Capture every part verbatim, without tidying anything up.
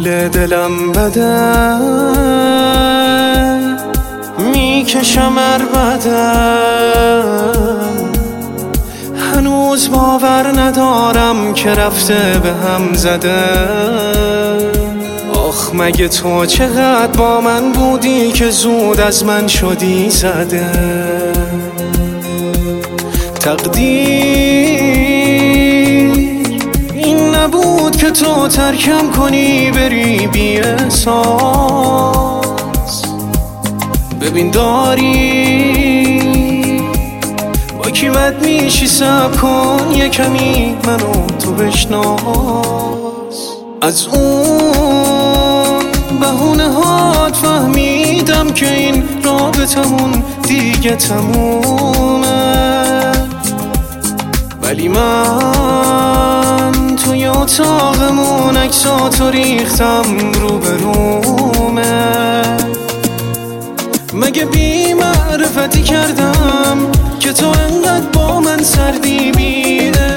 حال دلم بده، میکشم عربده، هنوز باور ندارم که رفته به هم زده. آخ مگه تو چقدر با من بودی که زود از من شدی زده. تقدیر این نبود که تو ترکم کنی بری بی احساس. ببین داری با کی بد میشی، صبر کن یه کمی منو تو بشناس. از اون بهونه هات فهمیدم که این رابطمون دیگه تمومه، ولی من توی اتاقمون عکساتو ریختم رو به رومه. مگه بی معرفتی کردم که تو انقدر با من سردی بی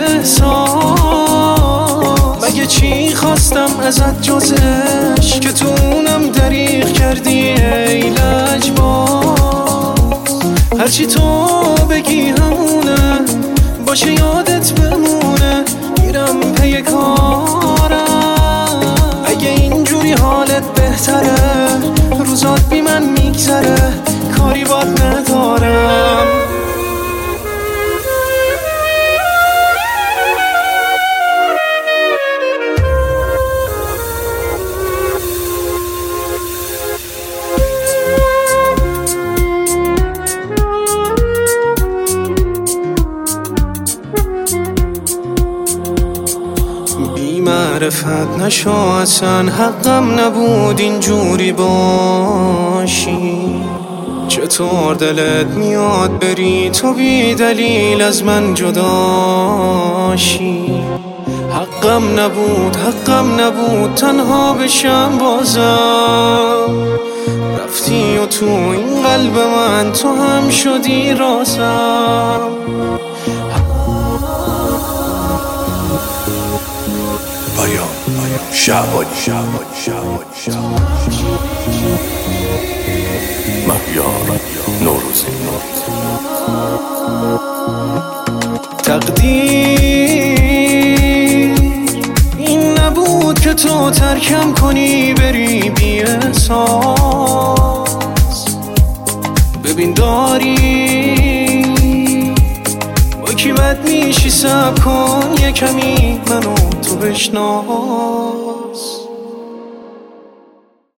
احساس؟ مگه چی خواستم ازت جز عشق که تو اونم دریغ کردی ای لجباز؟ هرچی تو بگی همونه، باشه یادت بمونه، میرم پی کارم. اگه اینجوری حالت بهتره، روزات بی من میگذره، کاری باد ندارم. معرفت نشو اصلا، حقم نبود اینجوری باشی. چطور دلت میاد بری تو بی دلیل از من جداشی؟ حقم نبود حقم نبود تنها بشم بازم. رفتی و تو این قلب من تو هم شدی رازم. پایان شعبانی مهیار نوروزی. تقدیر این نبود که تو ترکم کنی بری بی احساس. ببین داری با کی بد میشی، صبر کن یه کمی منو تو بشناس.